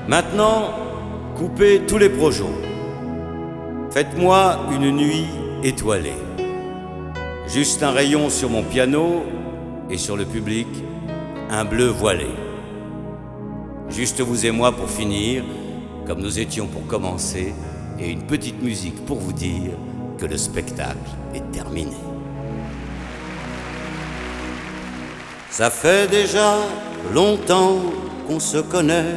Maintenant, coupez tous les projets. Faites-moi une nuit étoilée. Juste un rayon sur mon piano et sur le public, un bleu voilé. Juste vous et moi pour finir, comme nous étions pour commencer, et une petite musique pour vous dire que le spectacle est terminé. Ça fait déjà longtemps qu'on se connaît.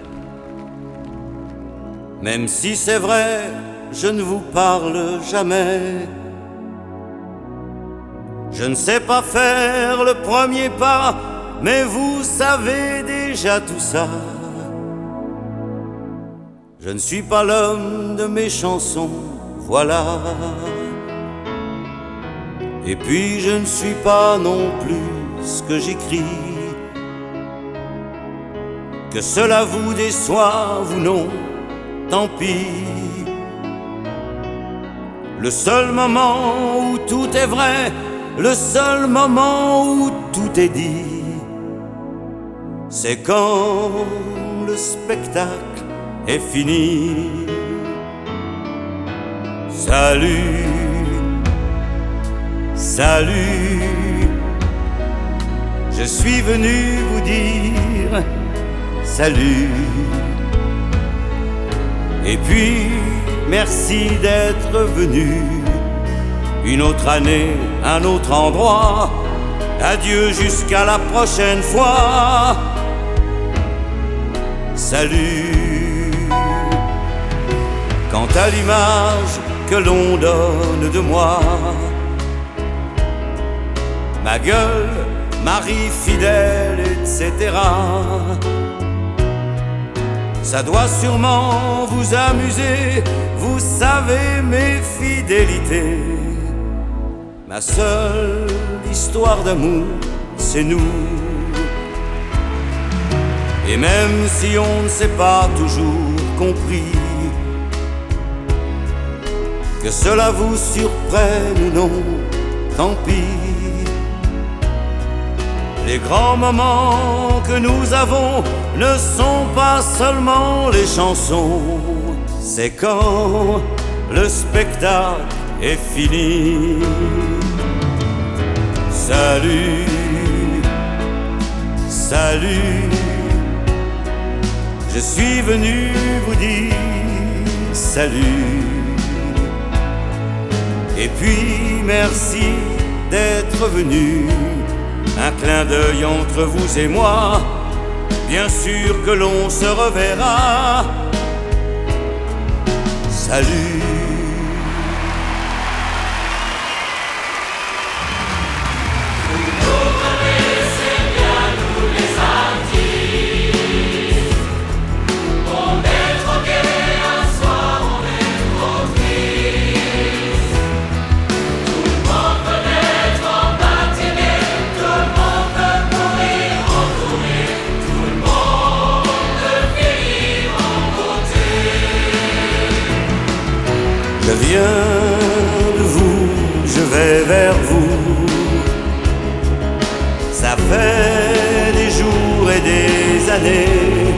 Même si c'est vrai, je ne vous parle jamais. Je ne sais pas faire le premier pas, mais vous savez déjà tout ça. Je ne suis pas l'homme de mes chansons, voilà. Et puis je ne suis pas non plus ce que j'écris. Que cela vous déçoive ou non, tant pis. Le seul moment où tout est vrai, le seul moment où tout est dit, c'est quand le spectacle est fini. Salut, salut, je suis venu vous dire salut. Et puis, merci d'être venu. Une autre année, un autre endroit. Adieu jusqu'à la prochaine fois. Salut. Quant à l'image que l'on donne de moi, ma gueule, mari fidèle, etc., ça doit sûrement vous amuser. Vous savez mes fidélités. Ma seule histoire d'amour, c'est nous. Et même si on ne s'est pas toujours compris, que cela vous surprenne ou non, tant pis. Les grands moments que nous avons ne sont pas seulement les chansons. C'est quand le spectacle est fini. Salut, salut, je suis venu vous dire salut. Et puis merci d'être venu. Un clin d'œil entre vous et moi. Bien sûr que l'on se reverra. Salut. Je viens de vous, je vais vers vous. Ça fait des jours et des années.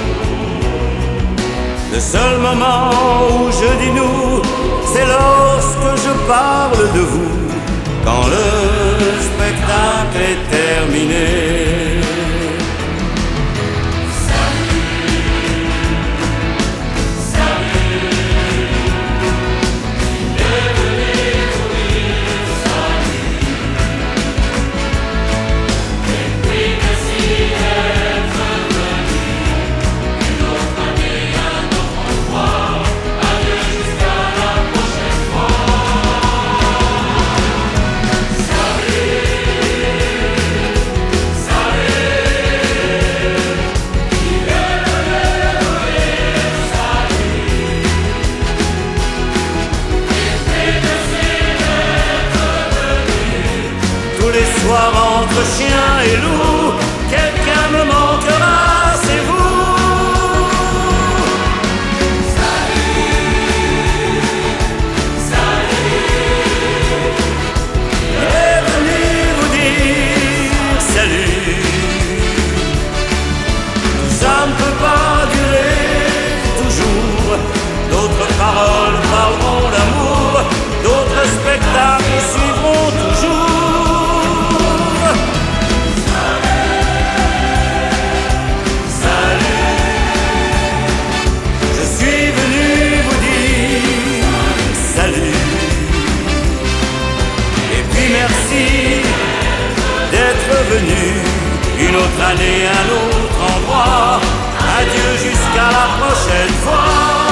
Le seul moment où je dis nous, c'est lorsque je parle de vous. Quand le spectacle est terminé. Jusqu'à stars qui suivront toujours. Je suis venu vous dire salut. Et puis merci d'être venu. Une autre année, un autre endroit. Adieu jusqu'à la prochaine fois.